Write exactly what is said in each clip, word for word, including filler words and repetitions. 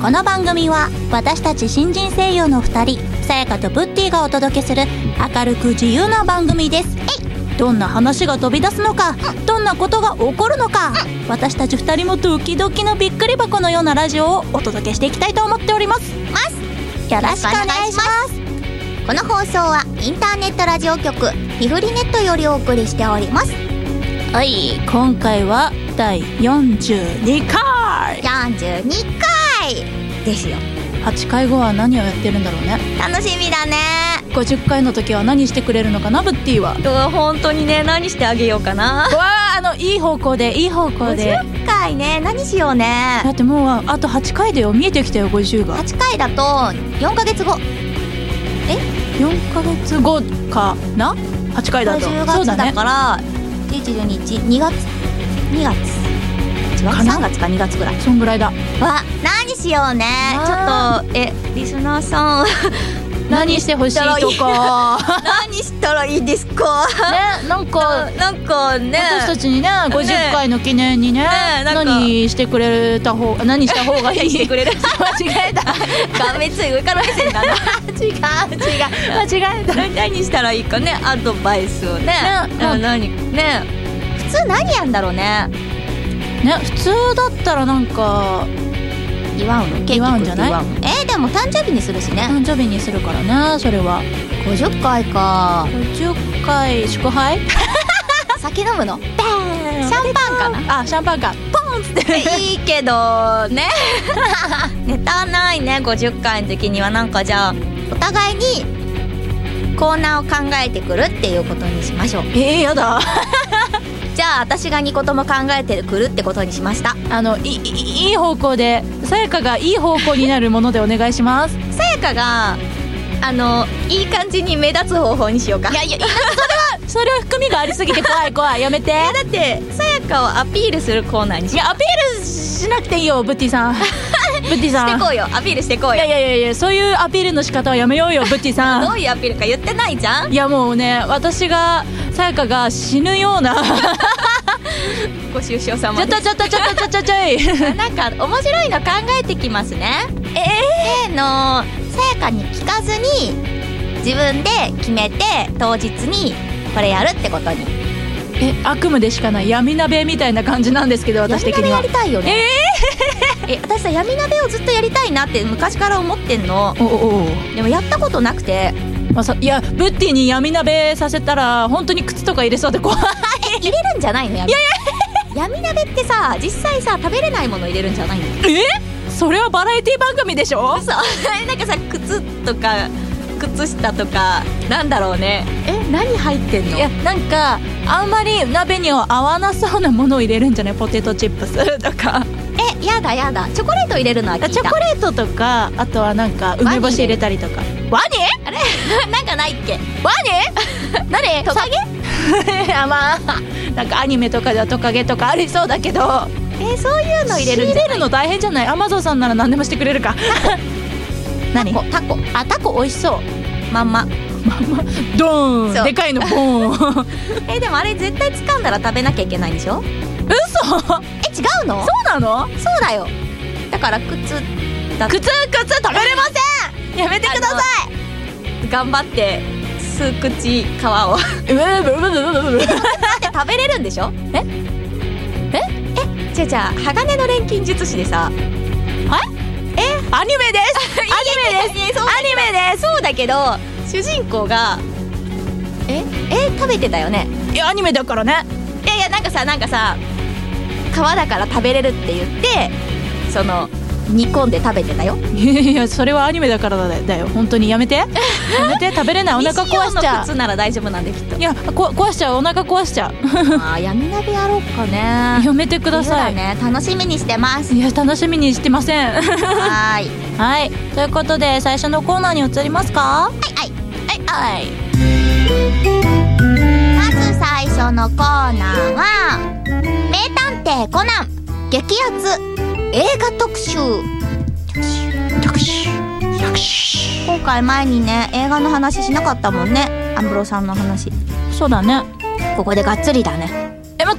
この番組は私たち新人声優のふたり、さやかとブッティがお届けする明るく自由な番組です。どんな話が飛び出すのか、どんなことが起こるのか、私たちふたりもドキドキのびっくり箱のようなラジオをお届けしていきたいと思っております。よろしくお願いします。 この放送はインターネットラジオ局ピフリネットよりお送りしております。 はい、今回はだいよんじゅうにかいよんじゅうにかいですよ。 はちかいごは何をやってるんだろうね。 楽しみだね。 ごじゅっかいの時は何してくれるのかな、ブッティは。 うわ、本当にね、何してあげようかな。 うわー、あのいい方向でいい方向で。 ごじゅっかいね、何しようね。 だってもうあとはちかいだよ。見えてきたよ、ごじゅうが。 はちかいだとよんかげつご。えよんかげつごかな、はちかいだと。 じゅうがつだからじゅういち、じゅうににち、にがつにがつ違う、さんがつかにがつぐらい。 そんぐらいだ。 わ、何しようね。ちょっとえリスナーさん何してほしいとか何したらいいですかね、なんかなんかね、 私たちにねごじゅっかいの記念にね、 ね何してくれた方何した方がいいしてくれる間違えた画面つい上から目線だな違う違う間違えた。 何したらいいかね、アドバイスをね。 ね、 何ね、普通何やんだろうね。 ね、普通だったらなんか祝うの、ケーキ祝うんじゃない？ えー、でも誕生日にするしね。 誕生日にするからね、それは。 ごじゅっかいか。 ごじゅっかい祝杯酒飲むの？シャンパンかな。 あ、シャンパンか。ポンっていいけどねネタないね。ごじゅっかいの時にはなんかじゃあお互いにコーナーを考えてくるっていうことにしましょう。 えー、やだじゃあ私がにことも考えてくるってことにしました。 あのいいいい方向で、さやかがいい方向になるものでお願いします。 さやかがあのいい感じに目立つ方法にしようか。 いやいや、それはそれは含みがありすぎて怖い怖い、やめて。 だってさやかをアピールするコーナーにしよう。 いや、アピールしなくていいよ、ブッティさんブッティさんしてこうよ、アピールしてこうよ。 いやいやいやいや、そういうアピールの仕方はやめようよ、ブッティさんどういうアピールか言ってないじゃん。 いやもうね、私がさやかが死ぬようなご愁傷様ちょっとちょっとちょっとちょっとちょいなんか面白いの考えてきますね。えー、のさやかに聞かずに自分で決めて当日にこれやるってことに。 え、悪夢でしかない闇鍋みたいな感じなんですけど、私的には闇鍋やりたいよね。えー、え私さ、闇鍋をずっとやりたいなって昔から思ってんの。 おおでもやったことなくて、 まあ、さいやブッティに闇鍋させたら本当に靴とか入れそうで怖い入れるんじゃないの？闇いやいや闇鍋ってさ、実際さ食べれないもの入れるんじゃないの？ え、それはバラエティ番組でしょ。 そうなんかさ、靴とか靴下とかなんだろうね。え、何入ってんの？ いや、なんかあんまり鍋には合わなそうなものを入れるんじゃない？ポテトチップスとか。 え、やだやだ、チョコレート入れるのは聞いた。 チョコレートとか、あとはなんか梅干し入れたりとか。ワニ？ あれなんかないっけ？ ワニ？何？ トカゲ？ あ、まあなんかアニメとかではトカゲとかありそうだけど、 えー、そういうの入れるんじゃない？ 仕入れるの大変じゃない？アマゾンさんなら何でもしてくれるか何？ タコ、タコ、 あ、タコ美味しそう。 まんままんまドーン、でかいのボーンえ、でもあれ絶対掴んだら食べなきゃいけないんでしょ？ 嘘？ え、違うの？ そうなの？ そうだよ。だから靴だ。 靴靴食べれませんやめてください。頑張って数口皮をうわブブブブブブブで食べれるんでしょ？ えええ、じゃあじゃあ鋼の錬金術師でさ、 はいえアニメですアニメですアニメです。 そうだけど主人公がええ食べてたよね。 いやアニメだからね。 いやいや、なんかさなんかさ皮だから食べれるって言ってその煮込んで食べてたよ。 いやいや、それはアニメだからだよ。本当にやめてやめて、食べれない。お腹壊しちゃう。 西洋の靴なら大丈夫なんできっと。 いやこ壊しちゃう、お腹壊しちゃうあー、闇鍋やろうかね。 やめてください。 ね、楽しみにしてます。 いや楽しみにしてませんはーいはい、ということで最初のコーナーに移りますか。 はいはいはいはい。 まず最初のコーナーは名探偵コナン激アツ映画特集。 特集特集。 今回前にね映画の話しなかったもんね、安室さんの話。 そうだね。 ここでがっつりだね。 え、待っ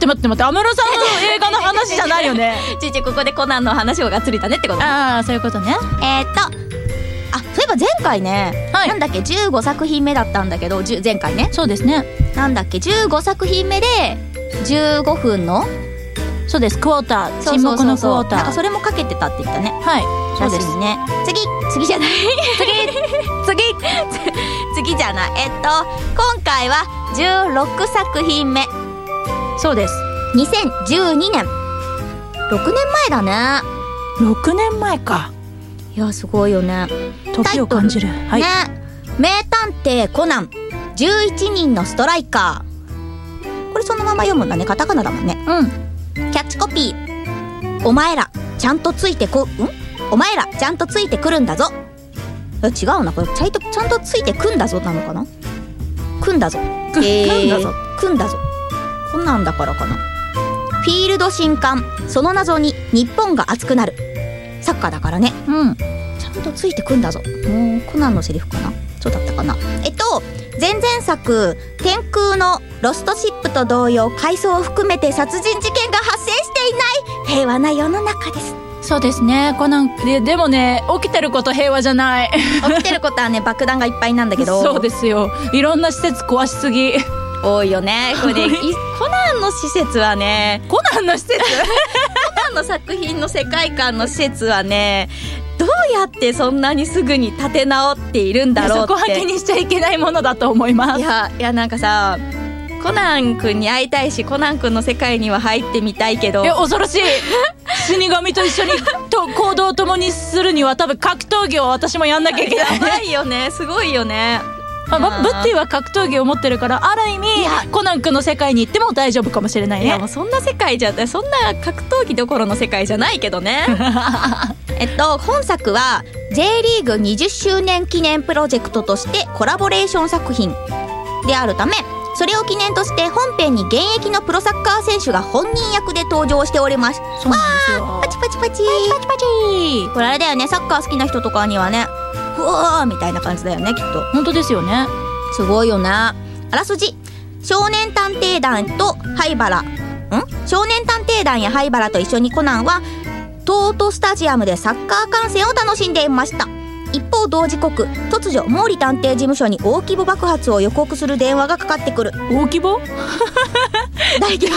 って待って待って、安室さんの映画の話じゃないよね。 ちいちここでコナンの話がつりたねってこと。 ああそういうことね。 えー、っとあそういえば前回ね、はい、なんだっけじゅうごさくひんめだったんだけど、前回ね。 そうですね。 なんだっけじゅうごさくひんめでじゅうごふんの、 そうです、クォーター、沈黙のクォーター、 なんかそれもかけてたって言ったね。 はい、そうですね。次次じゃない次次次じゃない。えっと今回はじゅうろくさくひんめ。 そうです、 にせんじゅうにねん、ろくねんまえだね。 ろくねんまえか。 いやすごいよね、 時を感じる。はい、 ね、名探偵コナンじゅういちにんのストライカー。これそのまま読むんだね、カタカナだもんね。 うん。 キャッチコピー、お前らちゃんとついてこんお前らちゃんとついてくるんだぞ。え違うな、これちゃんとちゃんとついてくんだぞなのかな。くんだぞ、 く、えー、くんだぞくんだぞこんなんだからかな。フィールド新刊、その謎に日本が熱くなる。サッカーだからね。 うん、 ちゃんとついてくんだぞ。もうコナンのセリフかな。そうだったかな。えっと前々作天空のロストシップと同様、回想を含めて殺人事件が発生していない平和な世の中です。 そうですね、コナンででもね、起きてること平和じゃない。 起きてることはね、爆弾がいっぱいなんだけど。 そうですよ、いろんな施設壊しすぎ多いよね。これでコナンの施設はね、 コナンの施設コナンの作品の世界観の施設はね、どうやってそんなにすぐに立て直っているんだろうって。 そこは気にしちゃいけないものだと思います。 いやいや、なんかさ、コナン君に会いたいし、コナン君の世界には入ってみたいけど。 いや恐ろしい死神と一緒にと行動を共にするには多分格闘技を私もやんなきゃいけない。 やばいよね、すごいよね。 まあ、ブッティは格闘技を持ってるから、ある意味コナン君の世界に行っても大丈夫かもしれないね。 いやもうそんな世界じゃ、そんな格闘技どころの世界じゃないけどね。えっと本作は J リーグにじゅっしゅうねん記念プロジェクトとしてコラボレーション作品であるため、それを記念として本編に現役のプロサッカー選手が本人役で登場しております。 そうなんですよ。 パチパチパチパチパチパチ。 これあれだよね、サッカー好きな人とかにはね、うわーみたいな感じだよね、きっと。 本当ですよね。 すごいよね。あらすじ、少年探偵団と灰原ん少年探偵団や灰原と一緒にコナンはトートスタジアムでサッカー観戦を楽しんでいました。一方同時刻、突如毛利探偵事務所に大規模爆発を予告する電話がかかってくる。 大規模大規模突っ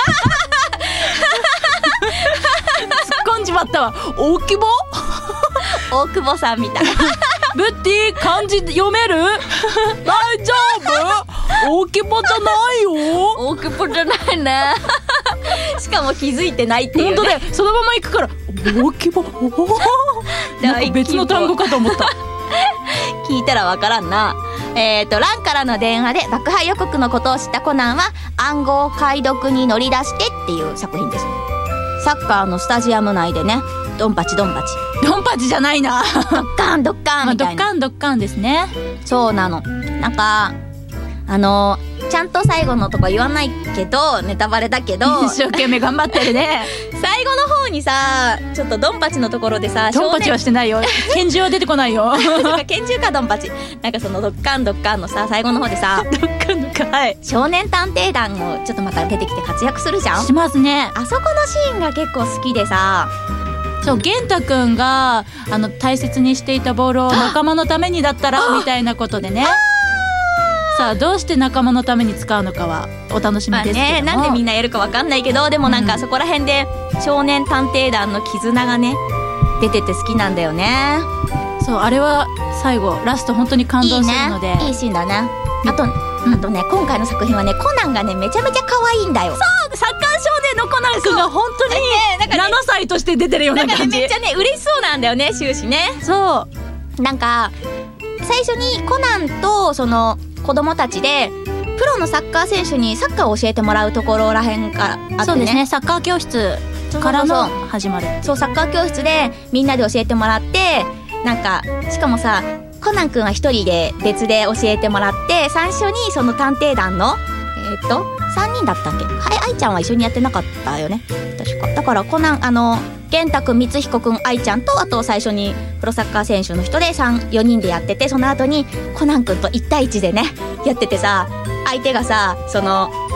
込んじまったわ。大規模大久保さんみたい。 ブッティ漢字読める大丈夫大規模じゃないよ。 大久保じゃないね。しかも気づいてないっていう、ね、 本当だよ、そのまま行くから大規模なんか別の単語かと思った。 聞いたらわからんな。えーとランからの電話で爆破予告のことを知ったコナンは暗号解読に乗り出してっていう作品です。サッカーのスタジアム内でね、ドンパチドンパチドンパチじゃないな。 ドッカンドッカンみたいな、 まあ、ドッカンドッカンですね。 そうなの。なんかあのちゃんと最後のとか言わないけど、ネタバレだけど一生懸命頑張ってるね。 最後の方にさ、ちょっとドンパチのところでさ、 ドンパチはしてないよ。拳銃は出てこないよ。 拳銃かドンパチ、なんかそのドッカンドッカンのさ、最後の方でさ、 ドッカンドッカン、はい、 少年探偵団もちょっとまた出てきて活躍するじゃん。 しますね。 あそこのシーンが結構好きでさ、 そう、玄太くんがあの大切にしていたボールを仲間のためにだったらみたいなことでね。さあどうして仲間のために使うのかはお楽しみですけども、まあね、 なんでみんなやるか分かんないけど、でもなんかそこら辺で少年探偵団の絆がね出てて好きなんだよね。 そう、あれは最後ラスト本当に感動するのでいいね、いいシーンだね。あと、うん、あとね、今回の作品はね、コナンがねめちゃめちゃ可愛いんだよ。 そう、サッカー少年のコナンくんが本当にななさいとして出てるような感じ。 なんかね、めっちゃね嬉しそうなんだよね、終始ね。 そうなんか最初にコナンとその子供たちでプロのサッカー選手にサッカーを教えてもらうところらへんからあってね。 そうですね、サッカー教室からの始まる。 そう、サッカー教室でみんなで教えてもらって、なんかしかもさ、コナン君は一人で別で教えてもらって、最初にその探偵団のえー、っとさんにんだったっけ。はい、愛ちゃんは一緒にやってなかったよね、確か。だからコナン、あの玄太くん、光彦くん、愛ちゃんと、あと最初にプロサッカー選手の人でさん、よにんでやってて、その後にコナンくんといち対いちでねやっててさ、相手がさ、その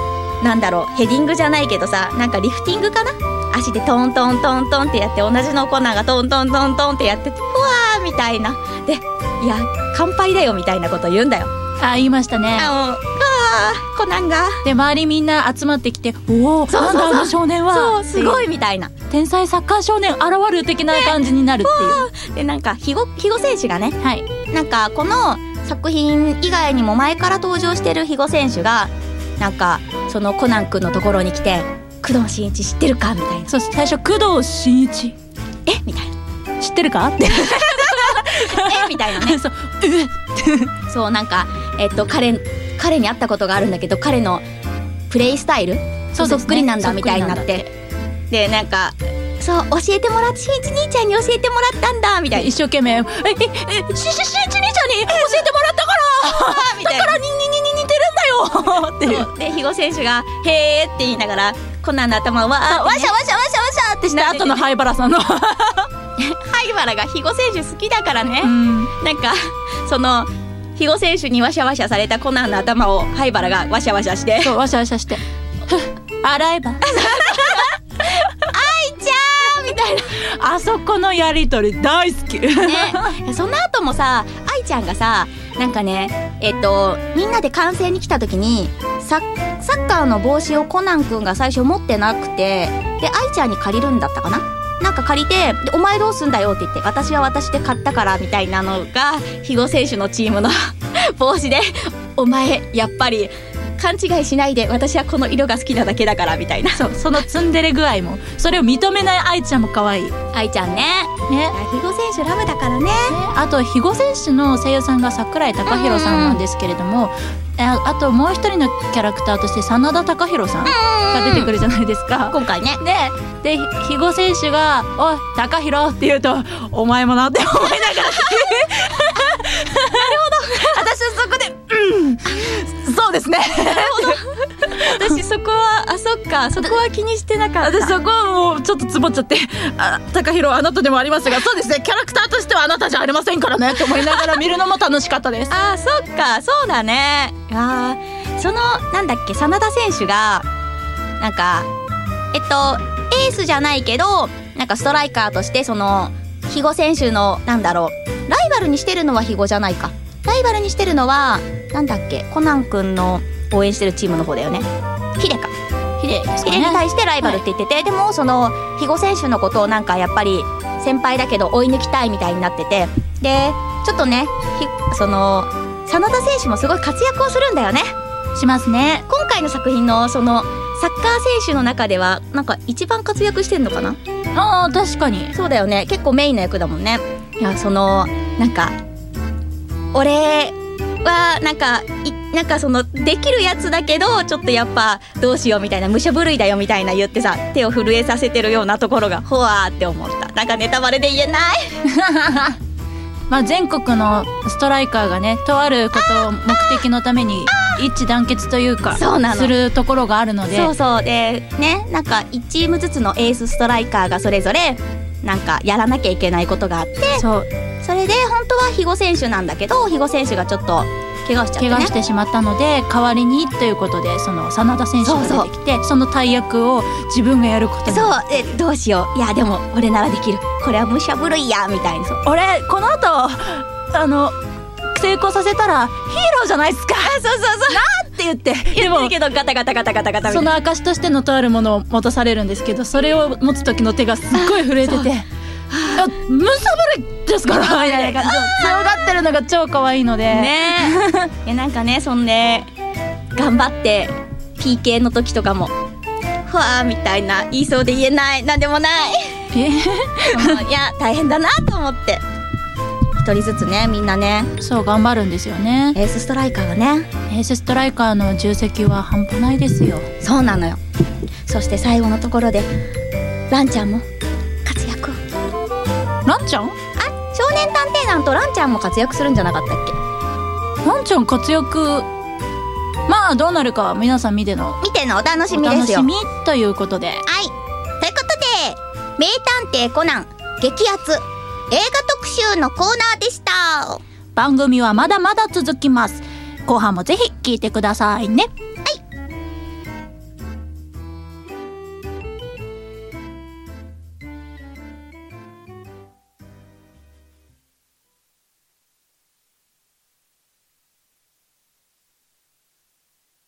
なんだろうヘディングじゃないけどさ、なんかリフティングかな、足でトントントントンってやって、同じのコナンがトントントントンってやってて、うわーみたいなで、いや乾杯だよみたいなこと言うんだよ。 あ、言いましたね。 あもうコナンがで周りみんな集まってきて、おおなんだあの少年は、 そうすごいみたいな、 天才サッカー少年現る的な感じになるっていう、 でなんか肥後肥後選手がね、 はい、 なんかこの作品以外にも前から登場してる肥後選手がなんかそのコナン君のところに来て、工藤新一知ってるかみたいな。 そう最初工藤新一えみたいな、 知ってるかってえみたいなねそうえそうなんかえっと彼彼に会ったことがあるんだけど、彼のプレイスタイルそうそっくりなんだみたいになって、でなんかそう教えてもらって、しんいち兄ちゃんに教えてもらったんだみたいな、 一生懸命えええしししんいち兄ちゃんに教えてもらったからみたいな、 だからにににに似てるんだよっていう。 で肥後選手がへーって言いながらコナンの頭をわー、ね、 わしゃわしゃわしゃわしゃってした後の灰原さんの灰原が肥後選手好きだからね、うん、なんかその肥後選手にワシャワシャされたコナンの頭を灰原がワシャワシャして、 そうワシャワシャして洗えば愛ちゃんみたいな、 あそこのやりとり大好き、ね、 その後もさ愛ちゃんがさなんかねえっとみんなで観戦に来た時にサッ、サッカーの帽子をコナンくんが最初持ってなくて、で愛ちゃんに借りるんだったかな、なんか借りて、でお前どうすんだよって言って、私は私で買ったからみたいなのが肥後選手のチームの帽子で、お前やっぱり勘違いしないで、私はこの色が好きなだけだからみたいな、 そうそのツンデレ具合も、それを認めない愛ちゃんも可愛い。 愛ちゃんねね、肥後選手ラブだからね。 あと肥後選手の声優さんが桜井貴弘さんなんですけれども、あ, あともう一人のキャラクターとして真田貴弘さんが出てくるじゃないですか、 今回ね。 でで肥後選手が「おい貴弘」って言うと「お前もな」って思いながらなるほど私はそこで「うんそうですね」なるほど私そこはあそっかそこは気にしてなかった。 私そこはもうちょっとつぼっちゃって「あ貴弘あなたでもありますが、そうですねキャラクターとしてはあなたじゃありませんからね」って思いながら見るのも楽しかったです。 あそっかそうだね。あそのなんだっけ真田選手がなんかえっとエースじゃないけどなんかストライカーとしてその肥後選手のなんだろうライバルにしてるのは肥後じゃないか、ライバルにしてるのはなんだっけコナンくんの応援してるチームの方だよね、ヒデかヒデですかね。ヒデに対してライバルって言ってて、はい、でもその肥後選手のことをなんかやっぱり先輩だけど追い抜きたいみたいになってて、でちょっとねその真田選手もすごい活躍をするんだよね。 しますね。 今回の作品のそのサッカー選手の中ではなんか一番活躍してんのかな。 あー確かにそうだよね、結構メインの役だもんね。いやそのなんか俺はなんかいなんかそのできるやつだけどちょっとやっぱどうしようみたいな、武者震いだよみたいな言ってさ手を震えさせてるようなところがほわーって思った。なんかネタバレで言えないまあ全国のストライカーがねとあることを目的のために一致団結というかそうなのするところがあるので、 そうそうでねなんかいちチームずつのエースストライカーがそれぞれなんかやらなきゃいけないことがあって、 そうそれで本当は肥後選手なんだけど肥後選手がちょっと怪我しちゃってね怪我してしまったので代わりにということでその真田選手が出てきて そ, その大役を自分がやることにそうえどうしよういやでも俺ならできるこれは武者震いやみたいにそう俺この後あの成功させたらヒーローじゃないっすかそうそうそうなって言って言ってるけどガタガタガタガタガタその証としてのとあるものを持たされるんですけど、それを持つ時の手がすっごい震えててむさぶりですからみたいな感じ強がってるのが超可愛いのでねいやなんかねそんで頑張って ピーケー の時とかもふわーみたいな言いそうで言えないなんでもないえいや大変だなと思って一人ずつねみんなねそう頑張るんですよね。 エースストライカーがねエースストライカーの重責は半端ないですよ。 そうなのよ。そして最後のところでランちゃんも活躍を。 ランちゃん？ あ、少年探偵団とランちゃんも活躍するんじゃなかったっけ？ランちゃん活躍まあどうなるかは皆さん見ての見てのお楽しみですよ。 お楽しみということで、はい、 ということで名探偵コナン激アツ映画特集のコーナーでした。 番組はまだまだ続きます。後半もぜひ聞いてくださいね。